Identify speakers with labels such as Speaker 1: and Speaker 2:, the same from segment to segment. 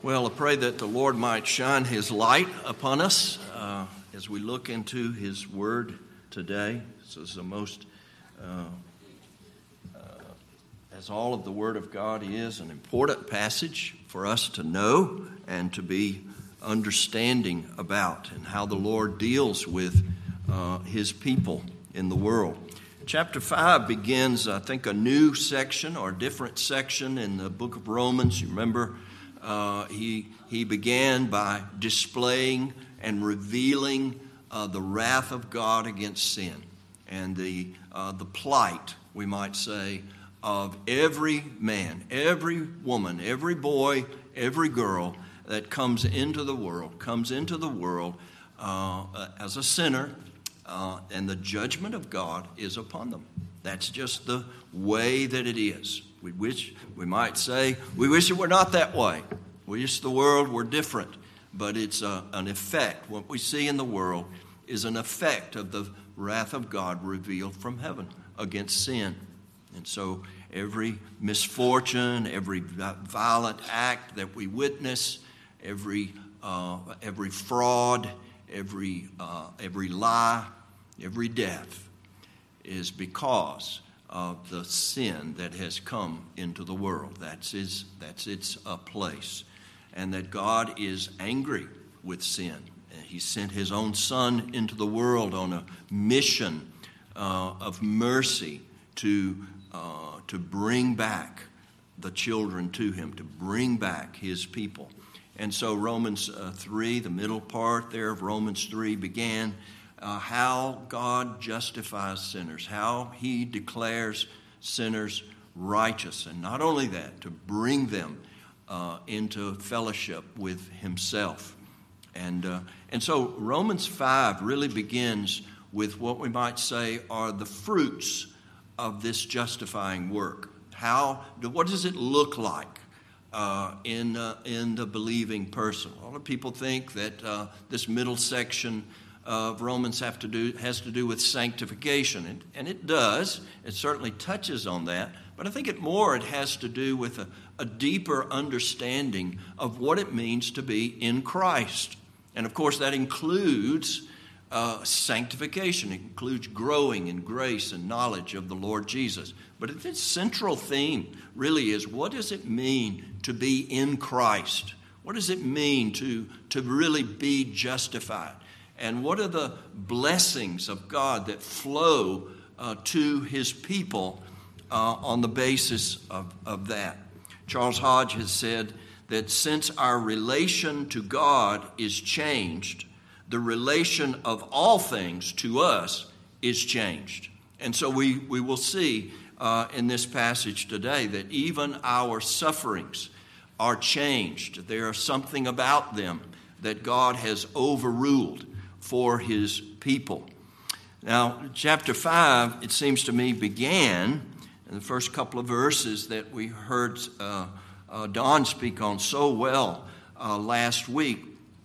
Speaker 1: Well, I pray that the Lord might shine His light upon us as we look into His Word today. This is the most, as all of the Word of God is, an important passage for us to know and to be understanding about, and how the Lord deals with His people in the world. Chapter 5 begins, I think, a new section or a different section in the book of Romans. You remember, he began by displaying and revealing the wrath of God against sin and the plight, we might say, of every man, every woman, every boy, every girl that comes into the world as a sinner, and the judgment of God is upon them. That's just the way that it is. We wish it were not that way. We wish the world were different, but it's an effect. What we see in the world is an effect of the wrath of God revealed from heaven against sin. And so every misfortune, every violent act that we witness, every fraud, every lie, every death is because of the sin that has come into the world. That's its place. And that God is angry with sin. He sent His own Son into the world on a mission of mercy to bring back the children to Him, to bring back His people. And so Romans 3, the middle part there of Romans 3 began how God justifies sinners, how He declares sinners righteous. And not only that, to bring them into fellowship with Himself. And so Romans 5 really begins with what we might say are the fruits of this justifying work. What does it look like in the believing person? A lot of people think that this middle section of Romans has to do with sanctification, and it does. It certainly touches on that, but I think it has to do with a deeper understanding of what it means to be in Christ. And of course that includes sanctification. It includes growing in grace and knowledge of the Lord Jesus. But its central theme really is, what does it mean to be in Christ? What does it mean to really be justified? And what are the blessings of God that flow to His people on the basis of that? Charles Hodge has said that since our relation to God is changed, the relation of all things to us is changed. And so we will see in this passage today that even our sufferings are changed. There is something about them that God has overruled for His people. Now, chapter 5, it seems to me, began in the first couple of verses that we heard Don speak on so well last week.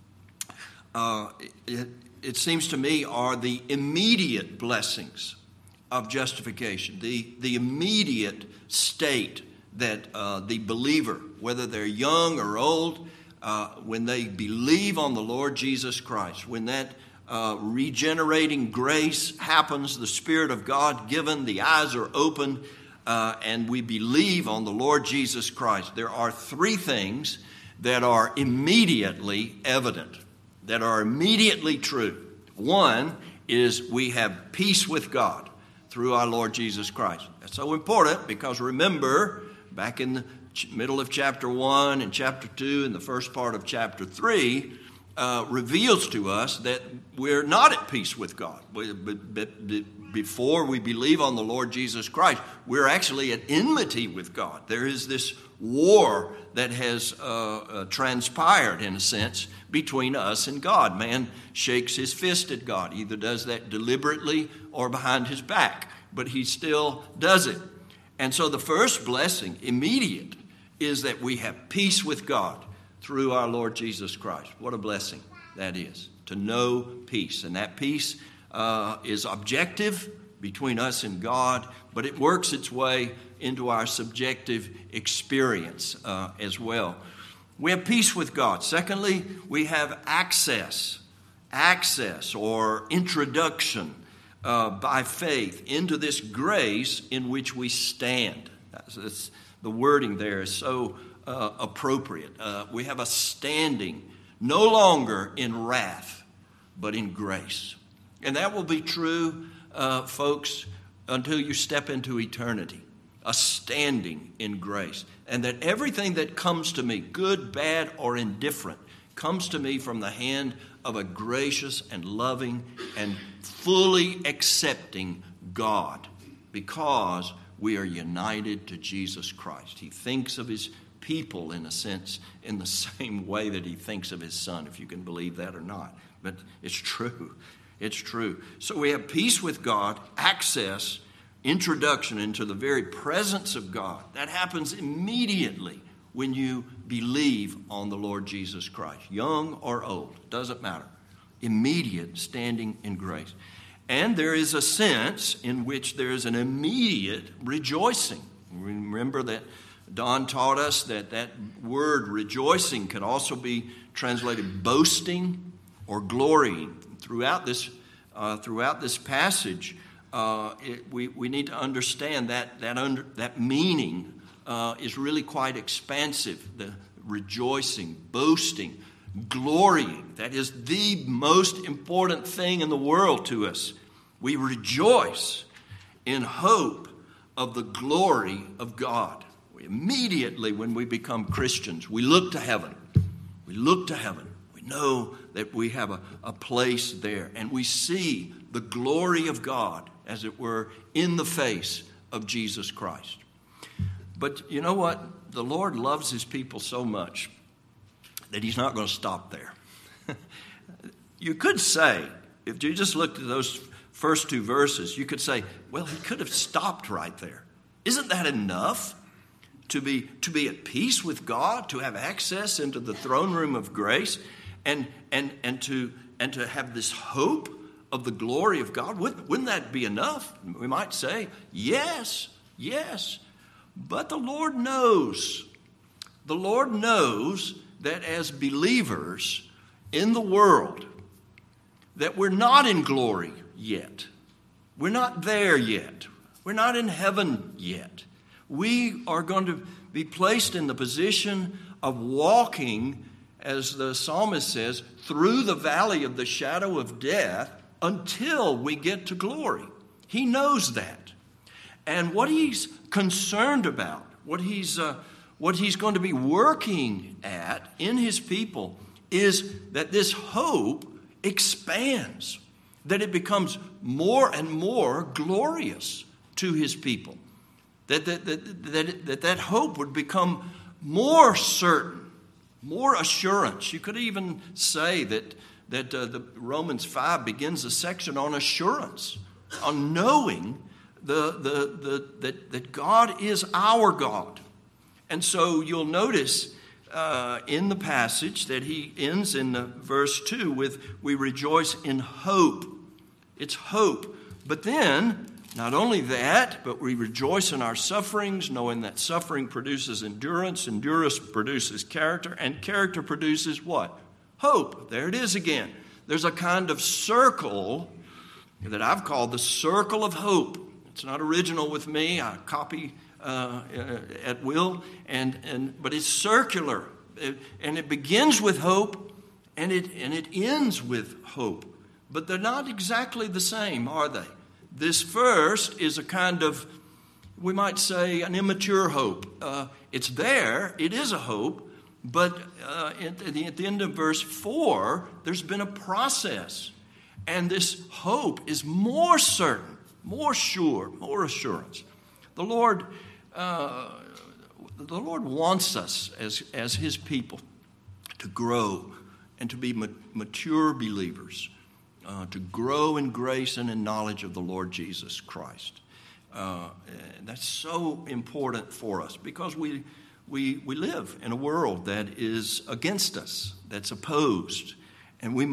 Speaker 1: It seems to me are the immediate blessings of justification, the immediate state that the believer, whether they're young or old, when they believe on the Lord Jesus Christ, when that regenerating grace happens, the Spirit of God given, the eyes are opened, and we believe on the Lord Jesus Christ, there are three things that are immediately evident, that are immediately true. One is we have peace with God through our Lord Jesus Christ. That's so important because remember, back in the middle of chapter 1 and chapter 2 and the first part of chapter 3 reveals to us that we're not at peace with God. Before we believe on the Lord Jesus Christ, we're actually at enmity with God. There is this war that has transpired, in a sense, between us and God. Man shakes his fist at God, either does that deliberately or behind his back, but he still does it. And so the first blessing, immediate, is that we have peace with God through our Lord Jesus Christ. What a blessing that is, to know peace. And that peace is objective between us and God, but it works its way into our subjective experience as well. We have peace with God. Secondly, we have access or introduction by faith into this grace in which we stand. That's the wording there is so appropriate. We have a standing no longer in wrath, but in grace. And that will be true, folks, until you step into eternity. A standing in grace. And that everything that comes to me, good, bad, or indifferent, comes to me from the hand of a gracious and loving and fully accepting God, because we are united to Jesus Christ. He thinks of his people, in a sense, in the same way that he thinks of his son, if you can believe that or not. But it's true. It's true. So we have peace with God, access, introduction into the very presence of God. That happens immediately when you believe on the Lord Jesus Christ. Young or old, doesn't matter. Immediate standing in grace. And there is a sense in which there is an immediate rejoicing. Remember that Don taught us that that word rejoicing can also be translated boasting or glorying. Throughout this passage, we need to understand that meaning is really quite expansive. The rejoicing, boasting, glorying. That is the most important thing in the world to us. We rejoice in hope of the glory of God. Immediately when we become Christians, we look to heaven. We look to heaven. We know that we have a place there. And we see the glory of God, as it were, in the face of Jesus Christ. But you know what? The Lord loves his people so much that he's not going to stop there. You could say, if you just looked at those first two verses, you could say, well, he could have stopped right there. Isn't that enough to be at peace with God, to have access into the throne room of grace, and to have this hope of the glory of God? Wouldn't that be enough? We might say, yes. But the Lord knows. The Lord knows that as believers in the world, that we're not in glory yet. We're not there yet. We're not in heaven yet. We are going to be placed in the position of walking, as the psalmist says, through the valley of the shadow of death until we get to glory. He knows that. And what he's concerned about, what he's going to be working at in his people, is that this hope expands, that it becomes more and more glorious to his people, that hope would become more certain, more assurance. You could even say that the Romans 5 begins a section on assurance, on knowing that God is our God. And so you'll notice in the passage that he ends in verse 2 with, we rejoice in hope. It's hope. But then, not only that, but we rejoice in our sufferings, knowing that suffering produces endurance, endurance produces character, and character produces what? Hope. There it is again. There's a kind of circle that I've called the circle of hope. It's not original with me. I copy at will, but it's circular, and it begins with hope, and it ends with hope. But they're not exactly the same, are they? This first is a kind of, we might say, an immature hope. It's there, it is a hope, but at the end of verse 4, there's been a process, and this hope is more certain, more sure, more assurance. The Lord wants us as his people to grow and to be mature believers, to grow in grace and in knowledge of the Lord Jesus Christ. That's so important for us because we live in a world that is against us, that's opposed, and we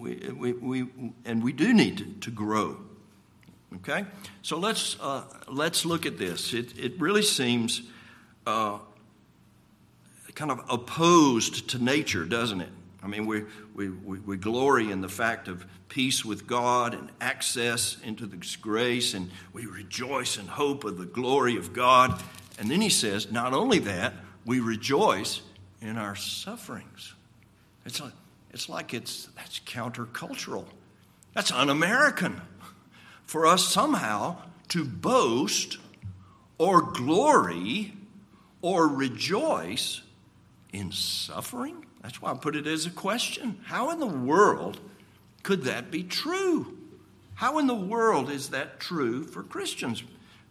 Speaker 1: do need to grow. Okay, so let's look at this. It really seems kind kind of opposed to nature, doesn't it? I mean, we glory in the fact of peace with God and access into this grace, and we rejoice in hope of the glory of God. And then he says, not only that, we rejoice in our sufferings. That's countercultural. That's un-American for us somehow to boast or glory or rejoice in suffering. That's why I put it as a question. How in the world could that be true? How in the world is that true for Christians?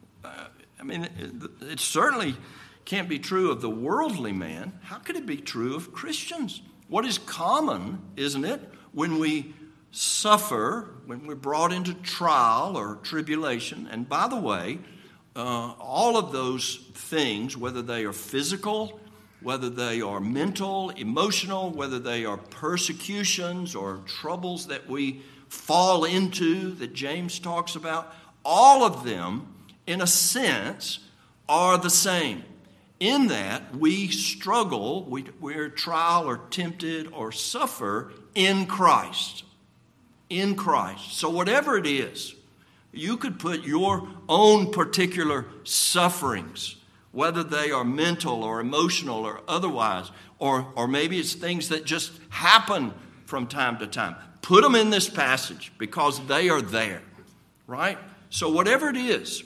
Speaker 1: It certainly can't be true of the worldly man. How could it be true of Christians? What is common, isn't it, when we suffer, when we're brought into trial or tribulation? And by the way, all of those things, whether they are physical, whether they are mental, emotional, whether they are persecutions or troubles that we fall into that James talks about, all of them, in a sense, are the same. In that we struggle, we're trial or tempted or suffer in Christ. In Christ. So whatever it is, you could put your own particular sufferings, whether they are mental or emotional or otherwise, or maybe it's things that just happen from time to time. Put them in this passage because they are there, right? So whatever it is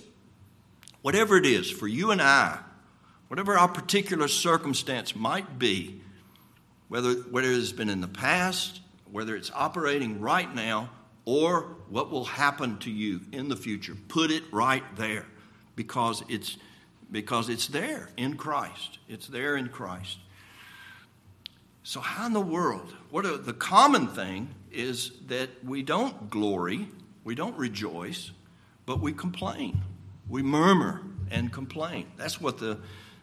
Speaker 1: for you and I, whatever our particular circumstance might be, whether it has been in the past, whether it's operating right now, or what will happen to you in the future, put it right there because it's there in Christ. It's there in Christ. So how in the world? The common thing is that we don't glory, we don't rejoice, but we complain. We murmur and complain. That's what the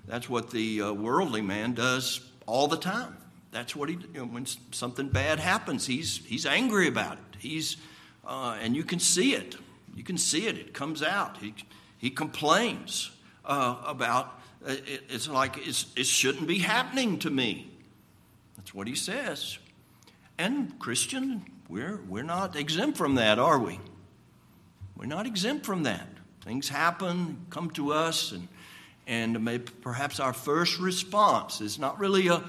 Speaker 1: worldly man does all the time. That's what when something bad happens, he's angry about it. And you can see it. You can see it. It comes out. He complains about it. It's like it shouldn't be happening to me. That's what he says. And Christian, we're not exempt from that, are we? We're not exempt from that. Things happen, come to us, and maybe perhaps our first response is not really a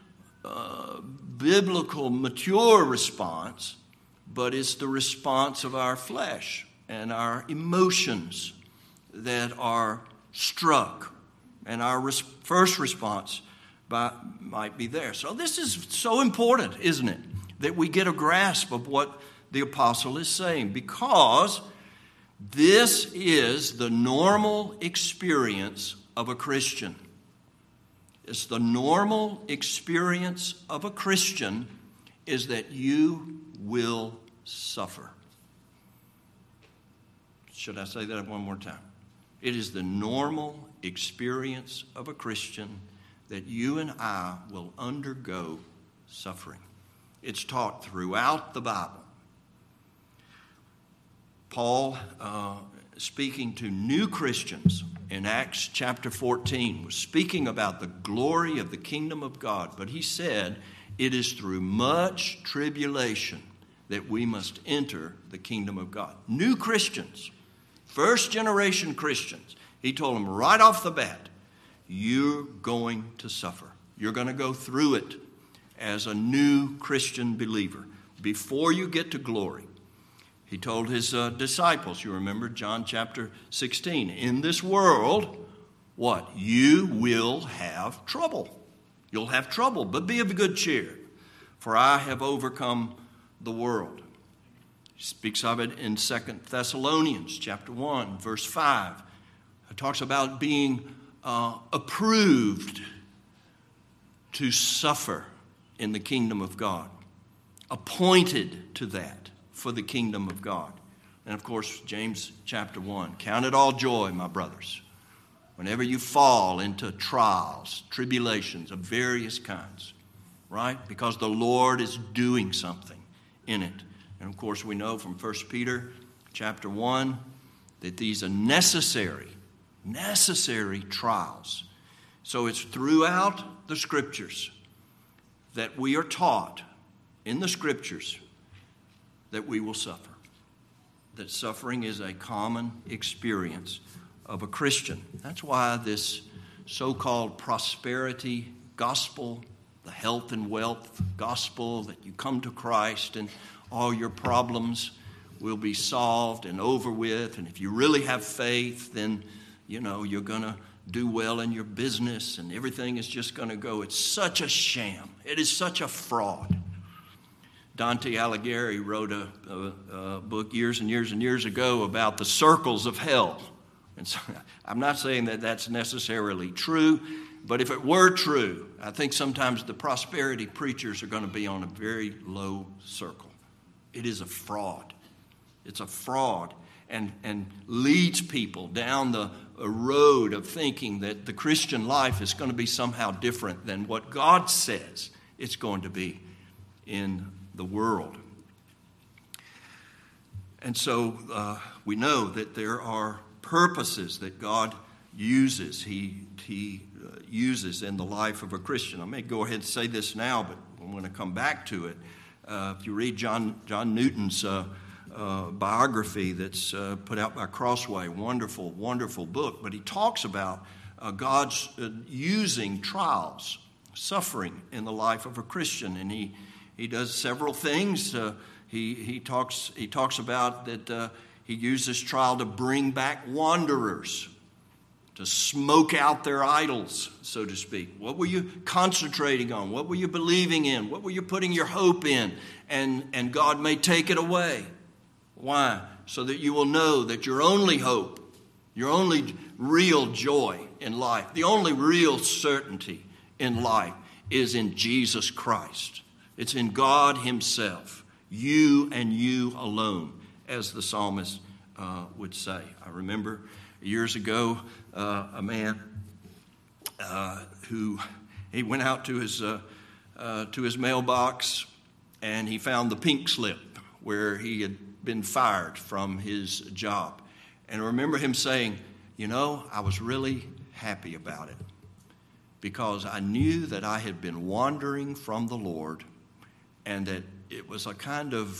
Speaker 1: biblical, mature response, but it's the response of our flesh and our emotions that are struck, and our first response might be there. So this is so important, isn't it, that we get a grasp of what the apostle is saying, because this is the normal experience of a Christian. It's the normal experience of a Christian is that you will suffer. Should I say that one more time? It is the normal experience of a Christian that you and I will undergo suffering. It's taught throughout the Bible. Paul, speaking to new Christians in Acts chapter 14, was speaking about the glory of the kingdom of God. But he said, it is through much tribulation that we must enter the kingdom of God. New Christians, first generation Christians, he told them right off the bat, you're going to suffer. You're going to go through it as a new Christian believer before you get to glory. He told his disciples, you remember John chapter 16, in this world, what? You will have trouble. You'll have trouble, but be of good cheer, for I have overcome the world. He speaks of it in 2 Thessalonians chapter 1, verse 5. It talks about being approved to suffer in the kingdom of God, appointed to that for the kingdom of God. And of course, James chapter 1, count it all joy, my brothers, whenever you fall into trials, tribulations of various kinds, right? Because the Lord is doing something in it. And of course, we know from 1 Peter chapter 1 that these are necessary trials, So it's throughout the Scriptures that we are taught in the Scriptures that we will suffer. That suffering is a common experience of a Christian. That's why this so-called prosperity gospel, the health and wealth gospel, that you come to Christ and all your problems will be solved and over with. And if you really have faith, then, you're going to do well in your business and everything is just going to go. It's such a sham. It is such a fraud. Dante Alighieri wrote a book years and years and years ago about the circles of hell. And so I'm not saying that that's necessarily true, but if it were true, I think sometimes the prosperity preachers are going to be on a very low circle. It is a fraud. It's a fraud and leads people down the road of thinking that the Christian life is going to be somehow different than what God says it's going to be in the world. And so we know that there are purposes that God uses. He uses in the life of a Christian. I may go ahead and say this now, but I'm going to come back to it. If you read John Newton's biography that's put out by Crossway, wonderful, wonderful book, but he talks about God's using trials, suffering in the life of a Christian, and he does several things. He talks about that he uses trial to bring back wanderers, to smoke out their idols, so to speak. What were you concentrating on? What were you believing in? What were you putting your hope in? And God may take it away. Why? So that you will know that your only hope, your only real joy in life, the only real certainty in life is in Jesus Christ. It's in God Himself, you and you alone, as the psalmist would say. I remember years ago a man who he went out to his mailbox and he found the pink slip where he had been fired from his job. And I remember him saying, I was really happy about it because I knew that I had been wandering from the Lord and that it was a kind of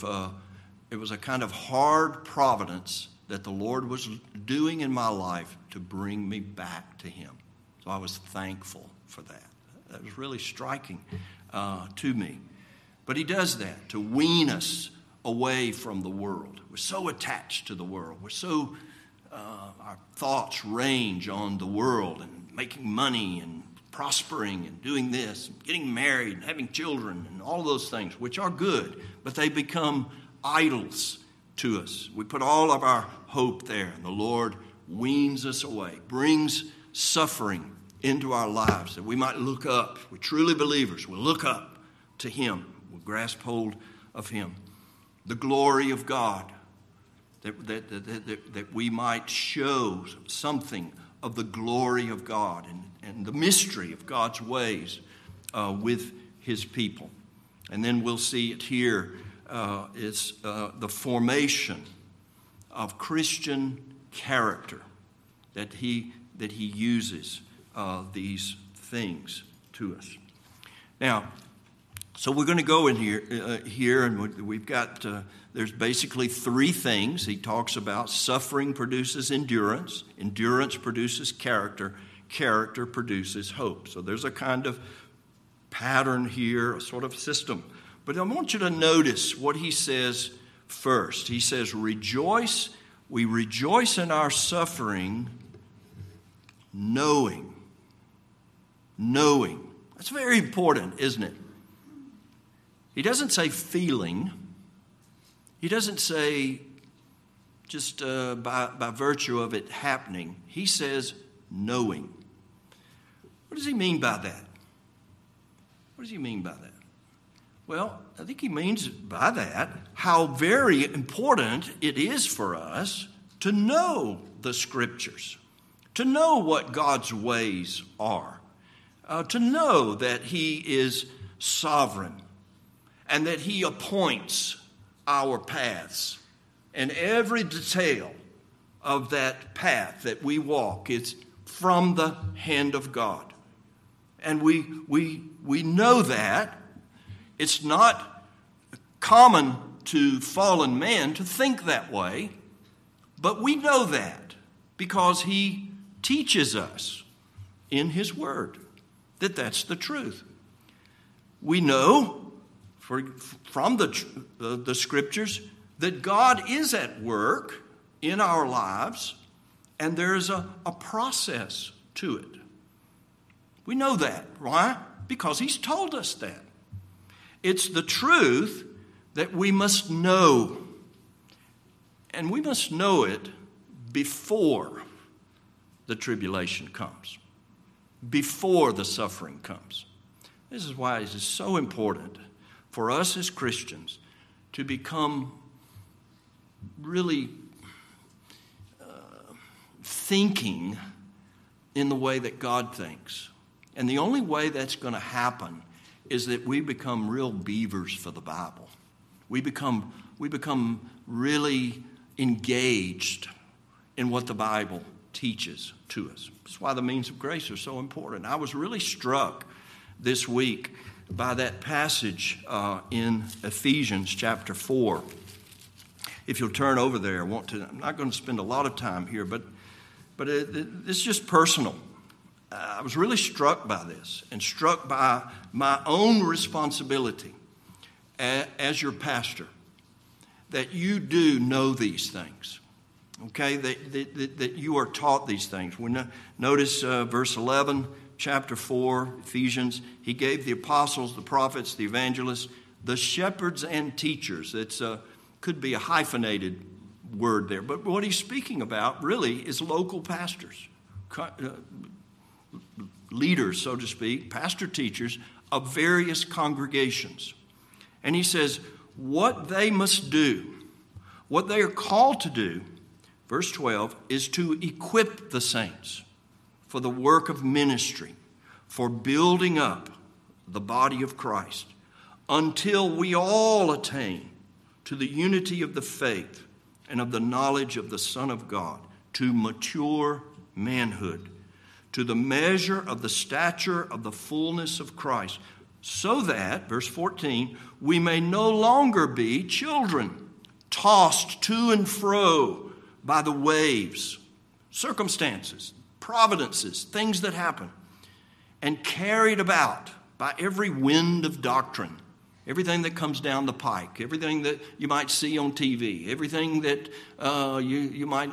Speaker 1: hard providence that the Lord was doing in my life to bring me back to Him. So I was thankful for that. That was really striking to me. But He does that to wean us away from the world. We're so attached to the world. We're so, our thoughts range on the world and making money and prospering and doing this, and getting married and having children and all those things, which are good, but they become idols to us. We put all of our hope there, and the Lord weans us away, brings suffering into our lives that we might look up. We're truly believers. We'll look up to Him. We'll grasp hold of Him. The glory of God, that we might show something of the glory of God and the mystery of God's ways with His people. And then we'll see it here is the formation of Christian character, that he uses these things to us. Now, so we're going to go in here, and we've got, there's basically three things. He talks about suffering produces endurance, endurance produces character, character produces hope. So there's a kind of pattern here, a sort of system. But I want you to notice what he says first. He says, rejoice, we rejoice in our suffering, knowing. That's very important, isn't it? He doesn't say feeling. He doesn't say just by virtue of it happening. He says knowing. What does he mean by that? What does he mean by that? Well, I think he means by that how very important it is for us to know the Scriptures, to know what God's ways are, to know that He is sovereign and that He appoints our paths. And every detail of that path that we walk is from the hand of God. And we know that. It's not common to fallen man to think that way, but we know that because he teaches us in his word that that's the truth. We know from the scriptures that God is at work in our lives, and there's a process to it. We know that. Why? Because he's told us that. It's the truth that we must know. And we must know it before the tribulation comes, before the suffering comes. This is why it is so important for us as Christians to become really thinking in the way that God thinks. And the only way that's going to happen is that we become real beavers for the Bible. We become really engaged in what the Bible teaches to us. That's why the means of grace are so important. I was really struck this week by that passage in Ephesians chapter 4. If you'll turn over there, I'm not going to spend a lot of time here, but it's just personal. I was really struck by this and struck by my own responsibility as your pastor, that you do know these things, okay, that you are taught these things. Notice verse 11, chapter 4, Ephesians, he gave the apostles, the prophets, the evangelists, the shepherds and teachers. It's could be a hyphenated word there, but what he's speaking about really is local pastors, leaders, so to speak, pastor teachers of various congregations. And he says what they must do, what they are called to do, verse 12, is to equip the saints for the work of ministry, for building up the body of Christ, until we all attain to the unity of the faith and of the knowledge of the Son of God, to mature manhood, to the measure of the stature of the fullness of Christ, so that, verse 14, we may no longer be children, tossed to and fro by the waves, circumstances, providences, things that happen, and carried about by every wind of doctrine, everything that comes down the pike, everything that you might see on TV, everything that you might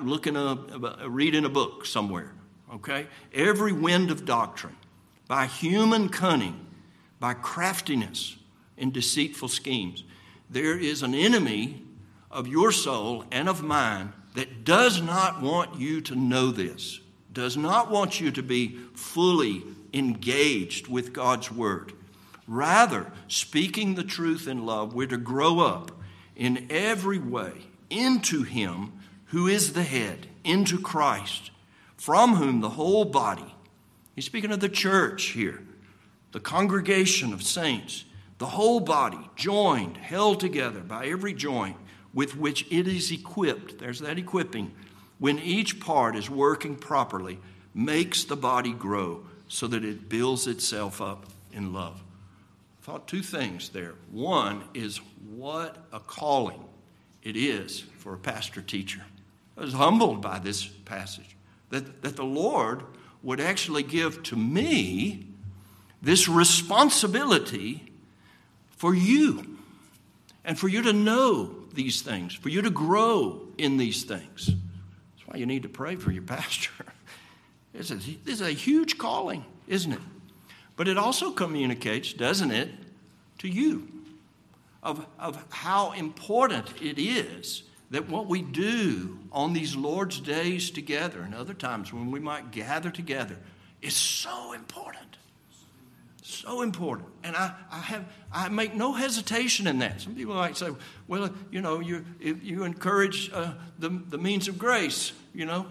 Speaker 1: read in a book somewhere. Okay? Every wind of doctrine, by human cunning, by craftiness and deceitful schemes. There is an enemy of your soul and of mine that does not want you to know this, does not want you to be fully engaged with God's word. Rather, speaking the truth in love, we're to grow up in every way into him who is the head, into Christ, from whom the whole body, he's speaking of the church here, the congregation of saints, the whole body, joined, held together by every joint with which it is equipped, there's that equipping, when each part is working properly, makes the body grow so that it builds itself up in love. I thought two things there. One is what a calling it is for a pastor-teacher. I was humbled by this passage. That the Lord would actually give to me this responsibility for you and for you to know these things, for you to grow in these things. That's why you need to pray for your pastor. This is a huge calling, isn't it? But it also communicates, doesn't it, to you of how important it is that what we do on these Lord's days together and other times when we might gather together is so important. So important. And I make no hesitation in that. Some people might say, well, you know, you encourage the means of grace, you know.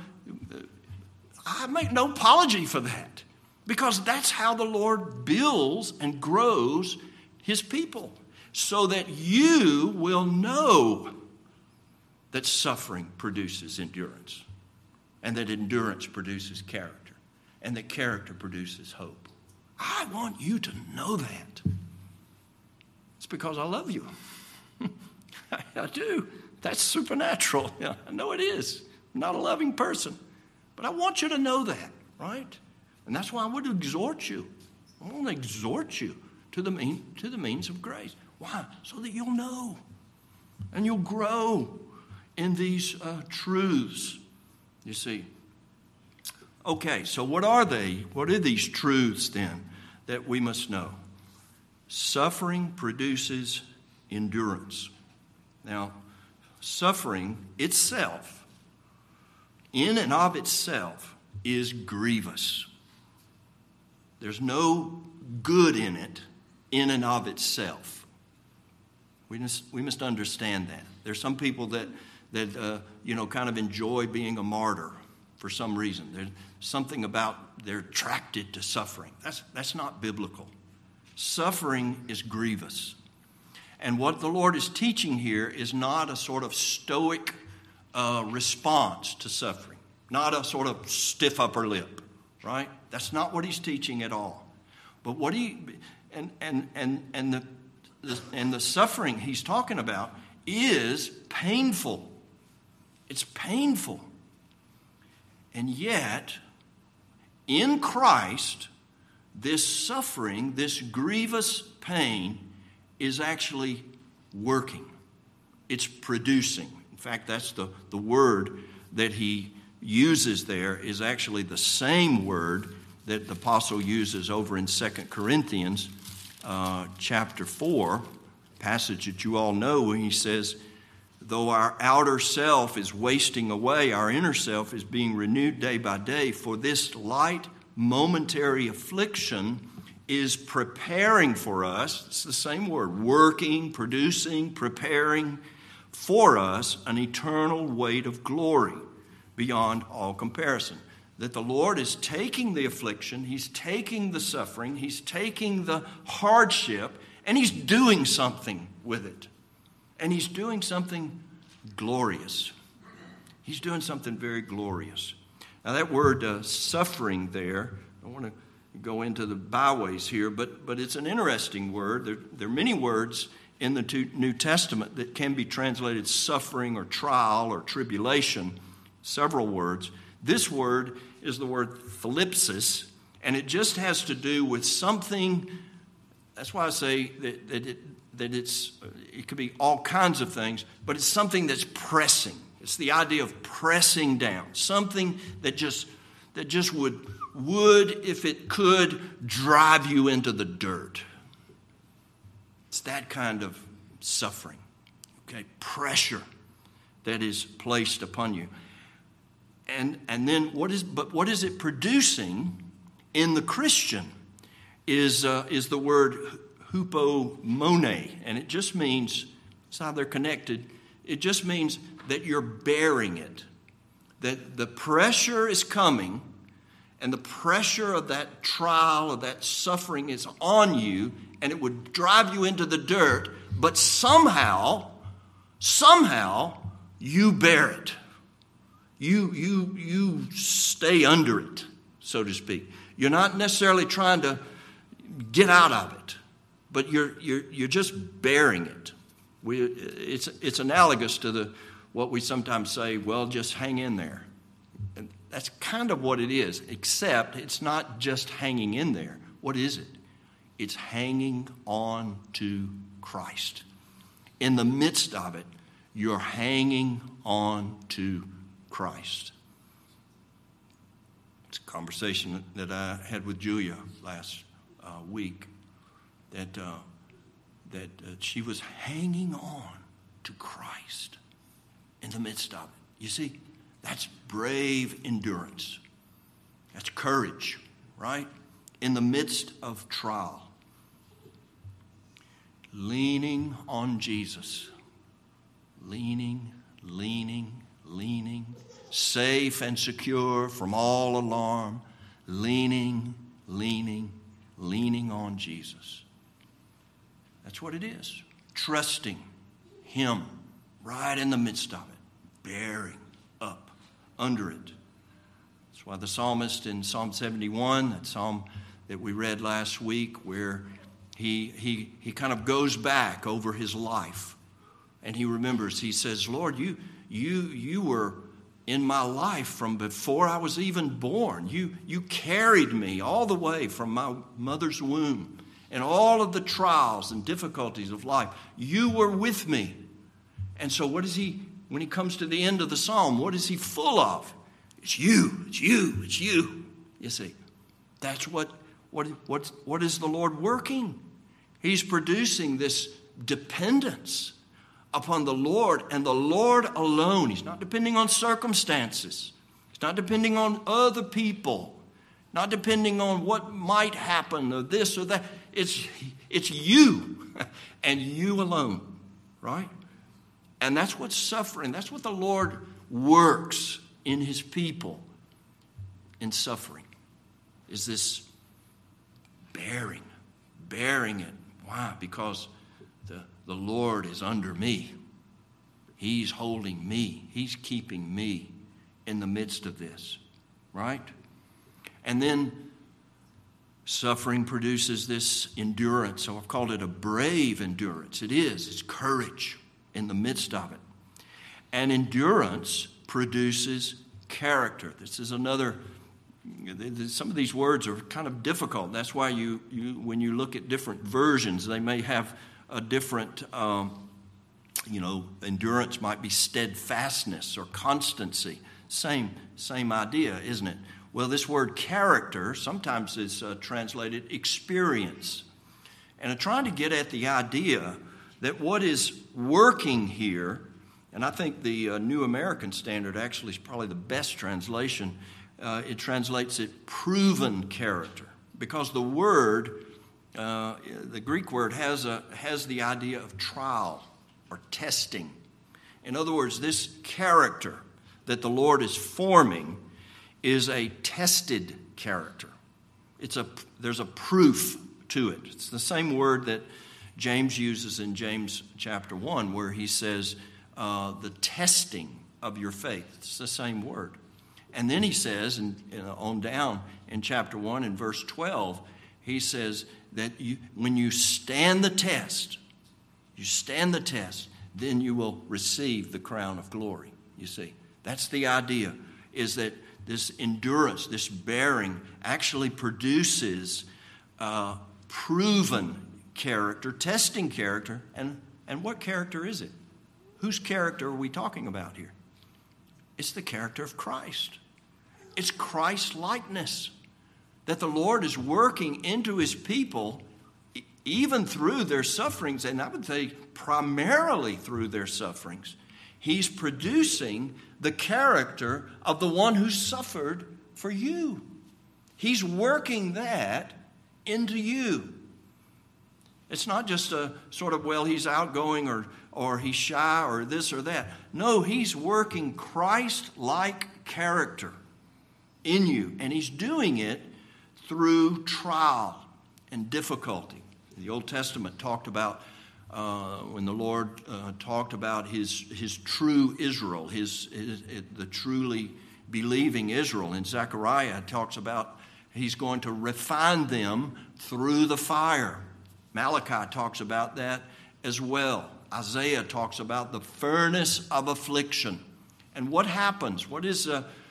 Speaker 1: I make no apology for that, because that's how the Lord builds and grows his people, so that you will know that suffering produces endurance, and that endurance produces character, and that character produces hope. I want you to know that. It's because I love you. I do. That's supernatural. Yeah, I know it is. I'm not a loving person. But I want you to know that, right? And that's why I would exhort you. I want to exhort you to the means of grace. Why? So that you'll know. And you'll grow in these truths, you see. Okay, so what are they? What are these truths then that we must know? Suffering produces endurance. Now, suffering itself, in and of itself, is grievous. There's no good in it, in and of itself. We must understand that. There's some people that kind of enjoy being a martyr for some reason. There's something about they're attracted to suffering. That's not biblical. Suffering is grievous. And what the Lord is teaching here is not a sort of stoic response to suffering, not a sort of stiff upper lip, right? That's not what he's teaching at all. But what the suffering he's talking about is painful. It's painful. And yet, in Christ, this suffering, this grievous pain is actually working. It's producing. In fact, that's the word that he uses there is actually the same word that the apostle uses over in 2 Corinthians chapter 4, passage that you all know, when he says, though our outer self is wasting away, our inner self is being renewed day by day, for this light momentary affliction is preparing for us, it's the same word, working, producing, preparing for us an eternal weight of glory beyond all comparison. That the Lord is taking the affliction, he's taking the suffering, he's taking the hardship, and he's doing something with it. And he's doing something glorious. He's doing something very glorious. Now that word suffering there, I want to go into the byways here, but it's an interesting word. There are many words in the New Testament that can be translated suffering or trial or tribulation, several words. This word is the word thlipsis, and it just has to do with something. That's why I say that it could be all kinds of things, but it's something that's pressing. It's the idea of pressing down, something that just would, if it could, drive you into the dirt. It's that kind of suffering, okay? Pressure that is placed upon you. And then what is it producing in the Christian is the word hupomone, and it just means, it's how they're connected, it just means that you're bearing it, that the pressure is coming, and the pressure of that trial, of that suffering is on you, and it would drive you into the dirt, but somehow, you bear it. You stay under it, so to speak. You're not necessarily trying to get out of it, but you're just bearing it. It's analogous to what we sometimes say, well, just hang in there. And that's kind of what it is, except it's not just hanging in there. What is it? It's hanging on to Christ. In the midst of it, you're hanging on to Christ. It's a conversation that I had with Julia last week, that she was hanging on to Christ in the midst of it. You see, that's brave endurance. That's courage, right? In the midst of trial. Leaning on Jesus. Leaning. Safe and secure from all alarm. Leaning on Jesus. That's what it is. Trusting Him right in the midst of it. Bearing up under it. That's why the psalmist in Psalm 71, that psalm that we read last week where he kind of goes back over his life. And he remembers, he says, Lord, you were in my life from before I was even born. You carried me all the way from my mother's womb. And all of the trials and difficulties of life, you were with me. And so what is he, when he comes to the end of the psalm, what is he full of? It's you, it's you, it's you. You see, that's what is the Lord working? He's producing this dependence upon the Lord and the Lord alone. He's not depending on circumstances. He's not depending on other people. Not depending on what might happen or this or that. It's you and you alone, right? And that's what's suffering. That's what the Lord works in his people in suffering, is this bearing it. Why? Because the Lord is under me. He's holding me. He's keeping me in the midst of this, right? And then suffering produces this endurance. So I've called it a brave endurance. It is. It's courage in the midst of it. And endurance produces character. This is another, some of these words are kind of difficult. That's why you when you look at different versions, they may have a different, endurance might be steadfastness or constancy. Same idea, isn't it? Well, this word character sometimes is translated experience. And I'm trying to get at the idea that what is working here, and I think the New American Standard actually is probably the best translation. It translates it proven character, because the word, the Greek word, has the idea of trial or testing. In other words, this character that the Lord is forming is a tested character. There's a proof to it. It's the same word that James uses in James chapter 1, where he says the testing of your faith. It's the same word. And then he says, on down in chapter 1 in verse 12, he says that when you stand the test, then you will receive the crown of glory. You see, that's the idea, is that this endurance, this bearing, actually produces proven character, testing character. And what character is it? Whose character are we talking about here? It's the character of Christ. It's Christ-likeness that the Lord is working into his people, even through their sufferings, and I would say primarily through their sufferings. He's producing the character of the one who suffered for you. He's working that into you. It's not just a sort of, well, he's outgoing or he's shy or this or that. No, he's working Christ-like character in you. And he's doing it through trial and difficulty. The Old Testament talked about when the Lord talked about his true Israel, the truly believing Israel. In Zechariah, it talks about he's going to refine them through the fire. Malachi talks about that as well. Isaiah talks about the furnace of affliction. And what happens? What is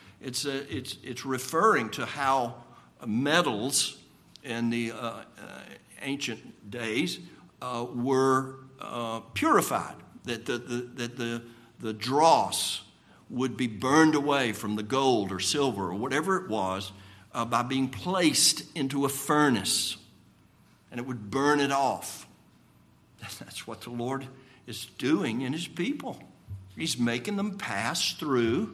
Speaker 1: it's referring to how metals in the ancient days were purified, that the dross would be burned away from the gold or silver or whatever it was by being placed into a furnace, and it would burn it off. That's what the Lord is doing in his people. He's making them pass through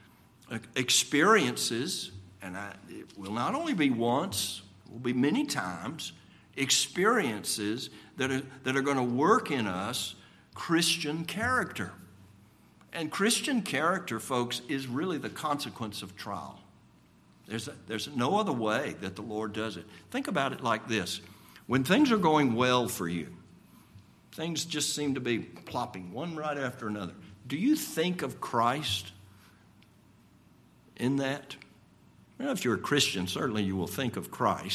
Speaker 1: experiences, and it will not only be once, it will be many times, experiences that are going to work in us Christian character. And Christian character, folks, is really the consequence of trial. There's no other way that the Lord does it. Think about it like this. When things are going well for you, things just seem to be plopping one right after another. Do you think of Christ in that? Well, if you're a Christian, certainly you will think of Christ.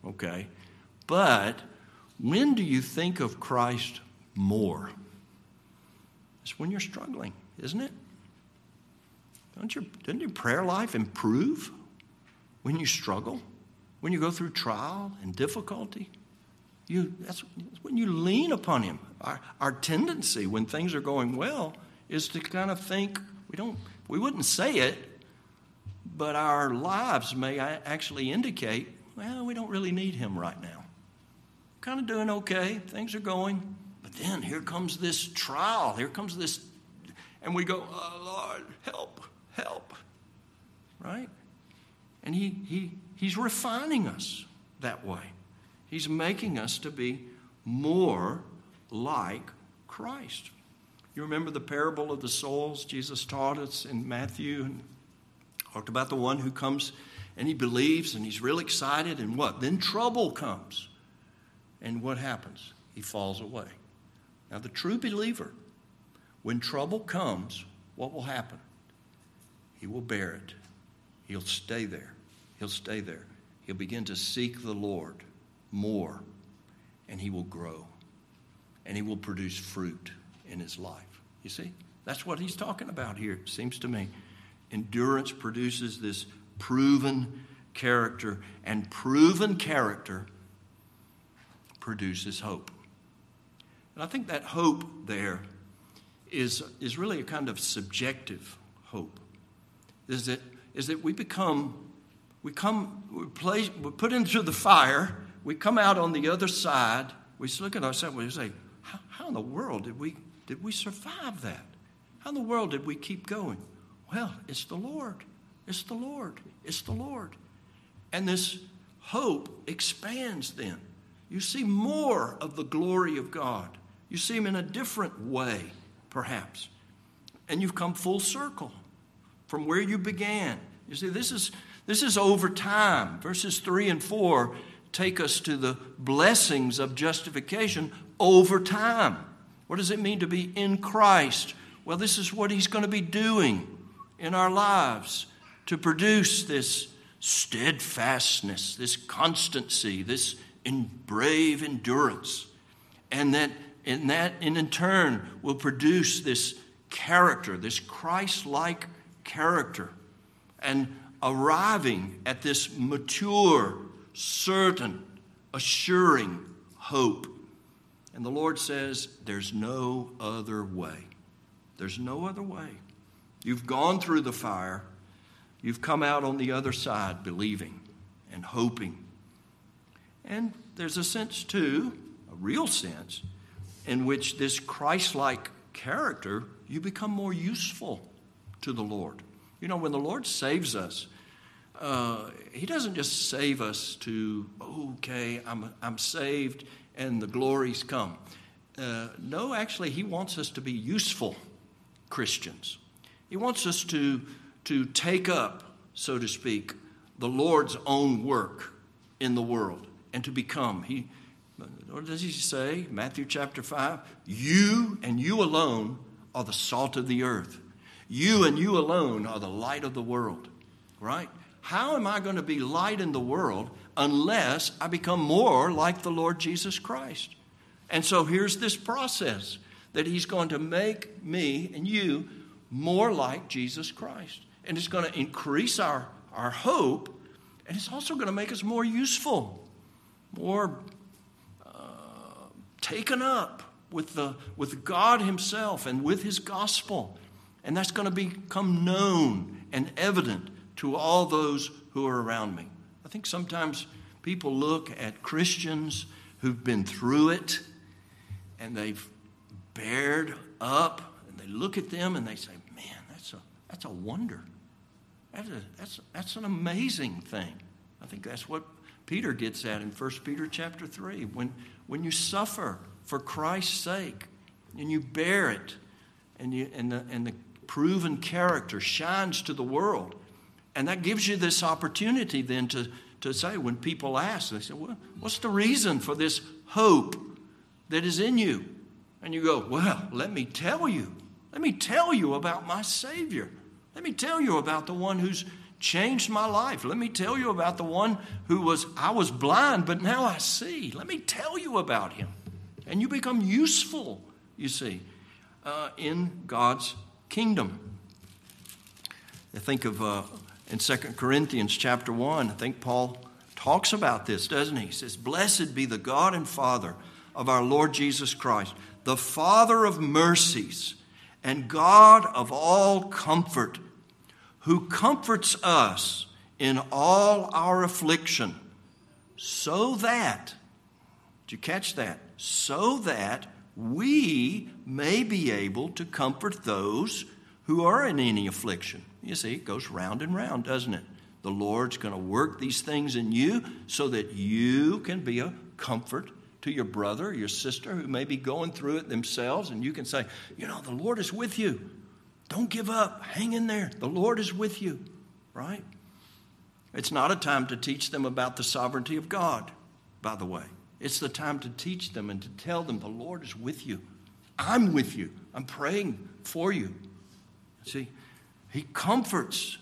Speaker 1: okay? But when do you think of Christ more? It's when you're struggling, isn't it? Doesn't your prayer life improve when you struggle? When you go through trial and difficulty? That's when you lean upon Him. Our tendency when things are going well is to kind of think, we wouldn't say it, but our lives may actually indicate, well, we don't really need Him right now. Kind of doing okay, things are going, but then here comes this trial, here comes this, and we go, oh, Lord, help, right? And He's refining us that way. He's making us to be more like Christ. You remember the parable of the soils Jesus taught us in Matthew, and talked about the one who comes and he believes and he's really excited, and what? Then trouble comes. And what happens? He falls away. Now the true believer, when trouble comes, what will happen? He will bear it. He'll stay there. He'll stay there. He'll begin to seek the Lord more, and he will grow, and he will produce fruit in his life. You see? That's what he's talking about here, it seems to me. Endurance produces this proven character, and proven character produces hope. And I think that hope there is really a kind of subjective hope. Is that we're put into the fire, we come out on the other side, we look at ourselves, we say, how in the world did we survive that? How in the world did we keep going? Well, it's the Lord. It's the Lord. It's the Lord. And this hope expands then. You see more of the glory of God. You see Him in a different way, perhaps. And you've come full circle from where you began. You see, this is over time. Verses 3 and 4 take us to the blessings of justification over time. What does it mean to be in Christ? Well, this is what He's going to be doing in our lives to produce this steadfastness, this constancy, this brave endurance. And that in turn will produce this character, this Christ-like character, and arriving at this mature, certain, assuring hope. And the Lord says, there's no other way. There's no other way. You've gone through the fire. You've come out on the other side believing and hoping. And there's a sense, too, a real sense, in which this Christ-like character, you become more useful to the Lord. You know, when the Lord saves us, He doesn't just save us to, okay, I'm saved and the glory's come. No, actually, He wants us to be useful Christians. He wants us to take up, so to speak, the Lord's own work in the world and to become. What does He say? Matthew chapter 5, you and you alone are the salt of the earth. You and you alone are the light of the world, right? How am I going to be light in the world unless I become more like the Lord Jesus Christ? And so here's this process that He's going to make me and you more like Jesus Christ. And it's going to increase our hope, and it's also going to make us more useful, more taken up with God Himself and with His gospel. And that's going to become known and evident to all those who are around me. I think sometimes people look at Christians who've been through it and they've bared up, and they look at them and they say, man, that's a wonder. That's an amazing thing. I think that's what Peter gets at in 1 Peter chapter 3. When you suffer for Christ's sake and you bear it, and the proven character shines to the world, and that gives you this opportunity then to say, when people ask, they say, well, what's the reason for this hope that is in you? And you go, well, let me tell you about my Savior. Let me tell you about the one who's changed my life. Let me tell you about the one I was blind, but now I see. Let me tell you about him. And you become useful, you see, in God's kingdom. I think of in 2 Corinthians chapter 1, I think Paul talks about this, doesn't he? He says, "Blessed be the God and Father of our Lord Jesus Christ, the Father of mercies and God of all comfort, who comforts us in all our affliction, so that," did you catch that? "So that we may be able to comfort those who are in any affliction." You see, it goes round and round, doesn't it? The Lord's going to work these things in you so that you can be a comfort to your brother or your sister who may be going through it themselves, and you can say, the Lord is with you. Don't give up. Hang in there. The Lord is with you, right? It's not a time to teach them about the sovereignty of God, by the way. It's the time to teach them and to tell them the Lord is with you. I'm with you. I'm praying for you. See, he comforts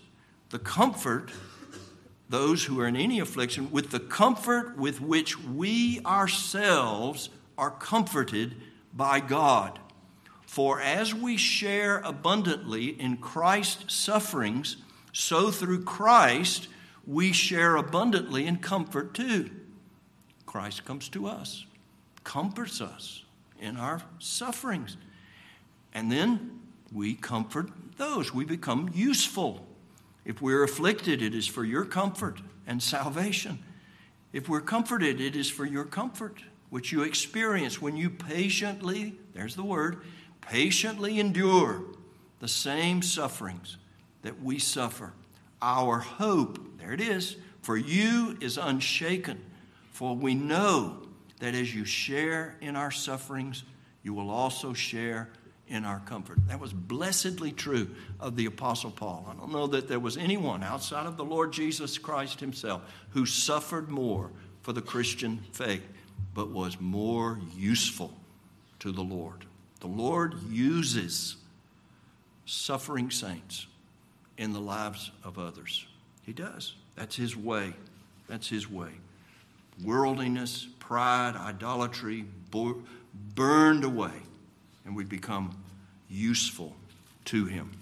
Speaker 1: those who are in any affliction with the comfort with which we ourselves are comforted by God. For as we share abundantly in Christ's sufferings, so through Christ we share abundantly in comfort too. Christ comes to us, comforts us in our sufferings. And then we comfort those. We become useful. If we're afflicted, it is for your comfort and salvation. If we're comforted, it is for your comfort, which you experience when you patiently, there's the word, patiently endure the same sufferings that we suffer. Our hope, there it is, for you is unshaken. For we know that as you share in our sufferings, you will also share in our comfort. That was blessedly true of the Apostle Paul. I don't know that there was anyone outside of the Lord Jesus Christ himself who suffered more for the Christian faith, but was more useful to the Lord. The Lord uses suffering saints in the lives of others. He does. That's his way. That's his way. Worldliness, pride, idolatry, burned away, and we become useful to him.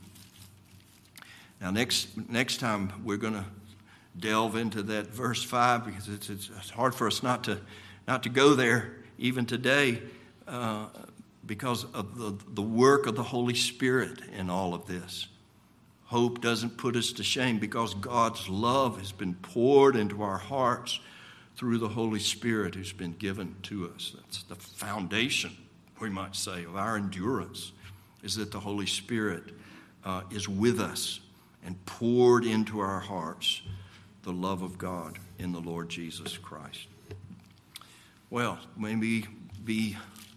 Speaker 1: Now, next time we're going to delve into that verse 5 because it's hard for us not to go there even today because of the work of the Holy Spirit in all of this. Hope doesn't put us to shame because God's love has been poured into our hearts through the Holy Spirit who's been given to us. That's the foundation, we might say, of our endurance, is that the Holy Spirit is with us and poured into our hearts the love of God in the Lord Jesus Christ. Well, may we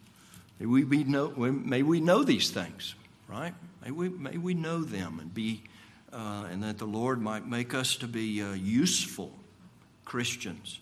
Speaker 1: know these things, right? May we know them and that the Lord might make us to be useful Christians.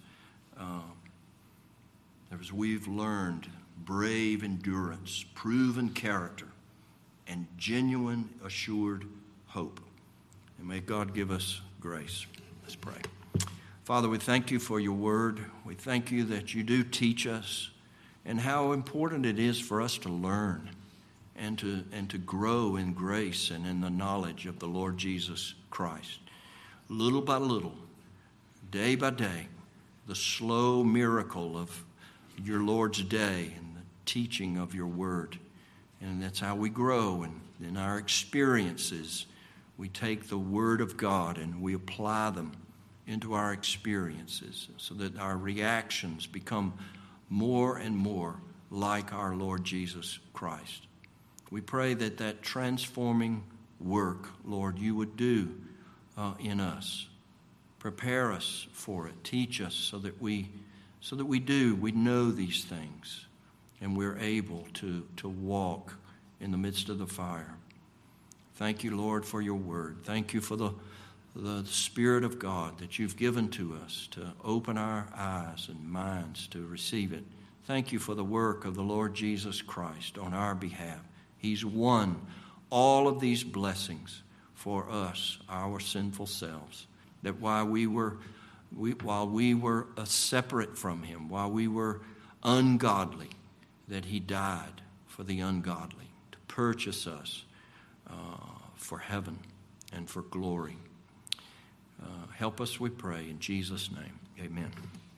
Speaker 1: As we've learned, brave endurance, proven character, and genuine, assured hope. And may God give us grace. Let's pray. Father, we thank you for your word. We thank you that you do teach us and how important it is for us to learn and to grow in grace and in the knowledge of the Lord Jesus Christ. Little by little, day by day, the slow miracle of your Lord's day and the teaching of your word. And that's how we grow. And in our experiences, we take the word of God and we apply them into our experiences so that our reactions become more and more like our Lord Jesus Christ. We pray that transforming work, Lord, you would do in us. Prepare us for it. Teach us so that we know these things and we're able to walk in the midst of the fire. Thank you, Lord, for your word. Thank you for the Spirit of God that you've given to us to open our eyes and minds to receive it. Thank you for the work of the Lord Jesus Christ on our behalf. He's won all of these blessings for us, our sinful selves. that while we were separate from him, while we were ungodly, that he died for the ungodly to purchase us for heaven and for glory. Help us, we pray, in Jesus' name. Amen.